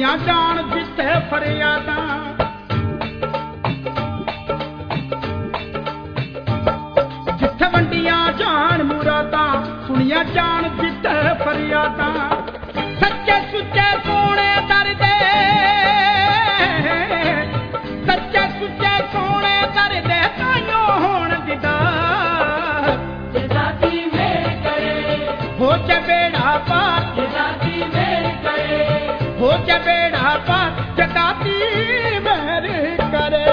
ਸੁਣੀਆਂ ਜਾਣ ਜਿੱਥੇ ਫਰਿਆਦਾਂ। ਜਿੱਥੇ ਵੰਡੀਆਂ ਜਾਣ ਮੁਰਾਦਾਂ ਸੁਣੀਆਂ ਜਾਣ ਜਿੱਥੇ ਫਰਿਆਦਾਂ। ਸੱਚੇ ਸੁੱਚੇ ਸੋਹਣੇ ਦਰ ਦੇ, ਸੱਚੇ ਸੁੱਚੇ ਸੋਹਣੇ ਦਰ ਦੇ ਤਾਈਓ ਹੋਣ ਦੀਦਾਰ। ਜਦਾਤੀ ਮੇਰ ਕਰੇ ਹੋ ਜਾ ਬੇੜਾ ਪਾਰ, ਜਦਾਤੀ ਮੇਰ ਕਰੇ ਹੋ ਜਾ ਬੇੜਾ ਪਾਰ, ਜਦਾਤੀ ਮੇਰ ਕਰੇ।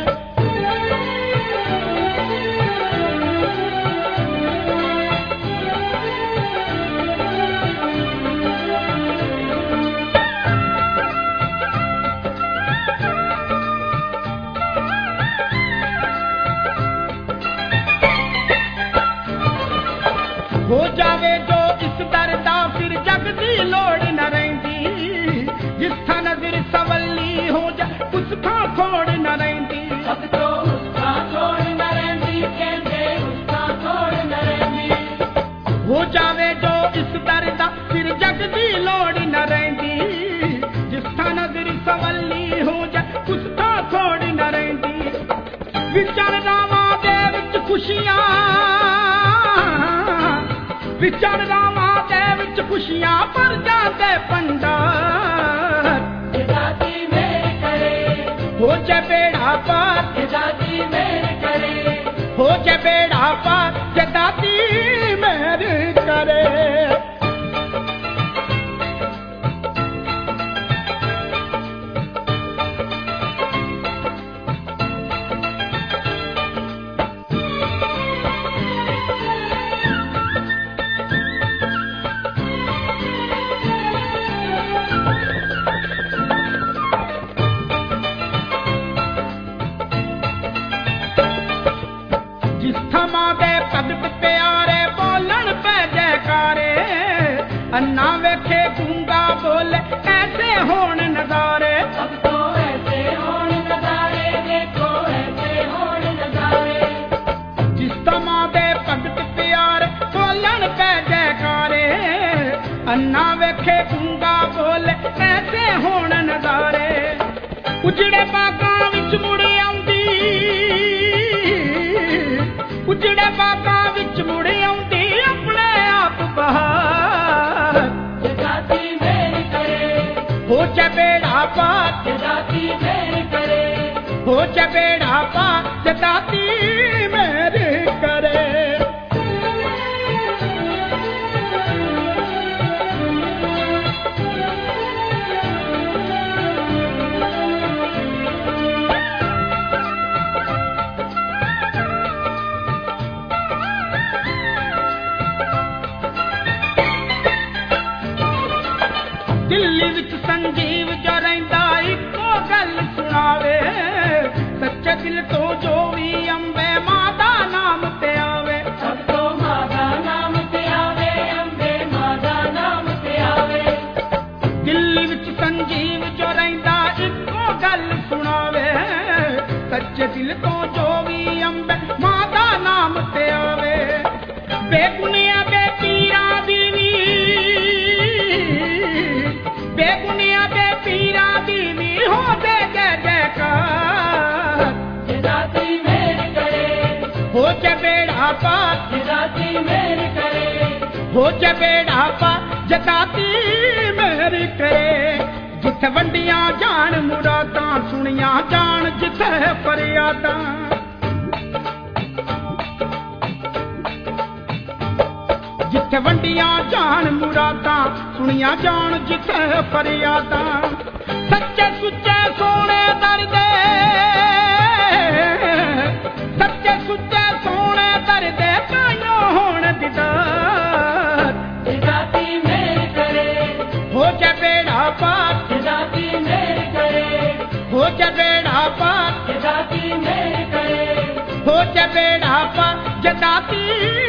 ਹੋ ਜਾਵੇ ਜੋ ਇਸ ਦਰ ਦਾ ਫਿਰ ਜਗ ਦੀ ਲੋੜ ਨ ਰਹਿੰਦੀ। ਜਿਸ ਥਾਂ ਨਜ਼ਰ ਸਵੱਲੀ ਹੋ ਜਾ ਉਸ ਥਾਂ ਖੋੜ ਨ ਰਹਿੰਦੀ। ਸਭ ਤੋਂ ਉਸ ਥਾਂ ਛੋੜ ਨ ਰਹਿੰਦੀ, ਕਹਿੰਦੇ ਉਸ ਥਾਂ ਛੋੜ ਨ ਰਹਿੰਦੀ। ਹੋ ਜਾਵੇ ਜੋ ਇਸ ਦਰ ਦਾ ਫਿਰ ਜਗ ਦੀ ਲੋੜ ਨ ਰਹਿੰਦੀ। ਜਿਸ ਥਾਂ ਨਜ਼ਰ ਸਵੱਲੀ ਹੋ ਜਾ ਉਸ ਥਾਂ ਖੋੜ ਨ ਰਹਿੰਦੀ। ਵਿਚਾਰ ਰਾਵਾਂ ਦੇ ਵਿੱਚ ਖੁਸ਼ੀਆਂ, ਵਿਚਾਰ ਰਾਵਾਂ ਦੇ ਵਿੱਚ ਖੁਸ਼ੀਆਂ ਭਰ ਜਾਂਦੇ ਭੰਡਾਰ। ਜਦਾਤੀ ਮੇਰ ਕਰੇ ਹੋ ਜਾ ਬੇੜਾ ਪਾਰ, ਜਦਾਤੀ ਮੇਰ ਕਰੇ ਹੋ ਜਾ ਬੇੜਾ ਪਾਰ, ਜਦਾਤੀ ਮੇਰ ਕਰੇ। ਜਿਸ ਥਾਂ ਦੇ ਭਗਤ ਪਿਆਰੇ ਬੋਲਣ ਪੈ ਜੈਕਾਰੇ। ਅੰਨਾ ਵੇਖੇ ਗੂੰਗਾ ਬੋਲੇ ਐਸੇ ਹੋਣ ਨਜ਼ਾਰੇ। ਸਭ ਤੋਂ ਐਸੇ ਹੋਣ ਨਜ਼ਾਰੇ, ਦੇਖੋ ਐਸੇ ਹੋਣ ਨਜ਼ਾਰੇ। ਜਿਸ ਥਾਂ ਦੇ ਭਗਤ ਪਿਆਰੇ ਬੋਲਣ ਪੈ ਜੈਕਾਰੇ। ਅੰਨਾ ਵੇਖੇ ਗੂੰਗਾ ਬੋਲੇ ਐਸੇ ਹੋਣ ਨਜ਼ਾਰੇ। ਉਜੜੇ ਬਾਗਾਂ ਵਿੱਚ ਮੁੜ ਆਉਂਦੀ, ਉਜੜੇ ਬਾਗਾਂ ਵਿੱਚ ਮੁੜ ਆਉਂਦੀ ਆਪਣੇ ਆਪ ਬਹਾਰ। ਜਦਾਤੀ ਮੇਰ ਕਰੇ ਹੋ ਜਾ ਬੇੜਾ ਪਾਰ, ਜਦਾਤੀ ਮੇਰ ਕਰੇ ਹੋ ਜਾ ਬੇੜਾ ਪਾਰ, ਜਦਾਤੀ ਮੇਰ ਕਰੇ। ਦਿੱਲੀ ਵਿੱਚ ਸੰਜੀਵ ਜੋ ਰਹਿੰਦਾ ਇੱਕੋ ਗੱਲ ਸੁਣਾਵੇ। ਸੱਚੇ ਦਿਲ ਤੋਂ ਜੋ ਵੀ ਅੰਬੇ ਮਾਂ ਦਾ ਨਾਮ ਤੇ ਆਵੇ। ਸਭ ਤੋਂ ਮਾਂ ਦਾ ਨਾਮ ਤੇ ਆਵੇ, ਅੰਬੇ ਮਾਂ ਦਾ ਨਾਮ ਤੇ ਆਵੇ। ਦਿੱਲੀ ਵਿੱਚ ਸੰਜੀਵ ਜੋ ਰਹਿੰਦਾ ਇੱਕੋ ਗੱਲ ਸੁਣਾਵੇ। ਸੱਚੇ ਦਿਲ ਤੋਂ ਜੋ ਵੀ ਅੰਬੇ ਮਾਂ ਦਾ ਨਾਮ ਤੇ ਆਵੇ। ਬੇਗੁਨੀਆਂ ਬੇਪੀਰਾਂ ਦੀ ਵੀ, ਬੇਗੁਨੀਆਂ ਬੇਪੀਰਾਂ ਦੀ ਵੀ ਹੋਵੇ ਜੈ ਜੈਕਾਰ। ਜਦਾਤੀ ਮੇਰ ਕਰੇ ਹੋ ਜਾ ਬੇੜਾ ਪਾਰ, ਜਦਾਤੀ ਮੇਰ ਕਰੇ ਹੋ ਜਾ ਬੇੜਾ ਪਾਰ, ਜਦਾਤੀ ਮੇਰ ਕਰੇ। ਜਿੱਥੇ ਵੰਡੀਆਂ ਜਾਣ ਮੁਰਾਦਾਂ ਸੁਣੀਆਂ ਜਾਣ ਜਿੱਥੇ ਫਰਿਆਦਾਂ। ਜਿੱਥੇ ਵੰਡੀਆਂ ਜਾਣ ਮੁਰਾਦਾਂ ਸੁਣੀਆਂ ਜਾਣ ਜਿੱਥੇ ਫਰਿਆਦਾਂ। ਸੱਚੇ ਸੁੱਚੇ ਸੋਹਣੇ ਦਰ ਦੇ, ਸੱਚੇ ਸੁੱਚੇ ਸੋਹਣੇ ਦਰ ਦੇ ਤਾਈਓ ਹੋਣ ਦੀਦਾਰ। ਜਦਾਤੀ ਮੇਰ ਕਰੇ ਹੋ ਜਾ ਬੇੜਾ ਪਾਰ, ਜਦਾਤੀ ਮੇਰ ਕਰੇ ਹੋ ਜਾ ਬੇੜਾ ਪਾਰ, ਜਦਾਤੀ ਮੇਰ ਕਰੇ ਹੋ ਜਾ ਬੇੜਾ ਪਾਰ, ਜਦਾਤੀ